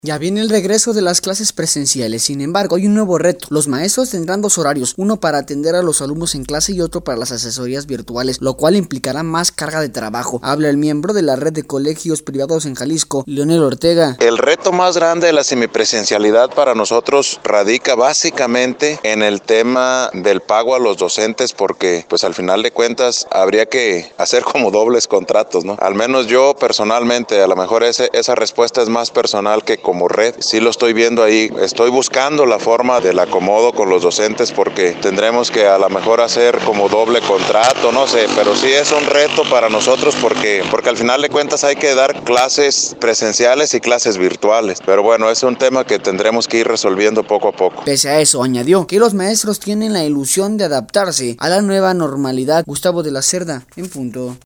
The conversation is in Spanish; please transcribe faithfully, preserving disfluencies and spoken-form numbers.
Ya viene el regreso de las clases presenciales, sin embargo hay un nuevo reto. Los maestros tendrán dos horarios, uno para atender a los alumnos en clase y otro para las asesorías virtuales, lo cual implicará más carga de trabajo. Habla el miembro de la red de colegios privados en Jalisco, Leonel Ortega. El reto más grande de la semipresencialidad para nosotros radica básicamente en el tema del pago a los docentes, porque pues al final de cuentas habría que hacer como dobles contratos, ¿no? Al menos yo personalmente, a lo mejor ese, esa respuesta es más personal que como red, sí lo estoy viendo ahí, estoy buscando la forma del acomodo con los docentes porque tendremos que a lo mejor hacer como doble contrato, no sé, pero sí es un reto para nosotros porque, porque al final de cuentas hay que dar clases presenciales y clases virtuales, pero bueno, es un tema que tendremos que ir resolviendo poco a poco. Pese a eso, añadió que los maestros tienen la ilusión de adaptarse a la nueva normalidad. Gustavo de la Cerda, en punto.